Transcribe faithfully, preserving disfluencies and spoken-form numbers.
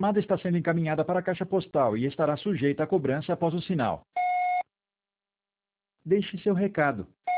chamada está sendo encaminhada para a caixa postal e estará sujeita a cobrança após o sinal. Deixe seu recado.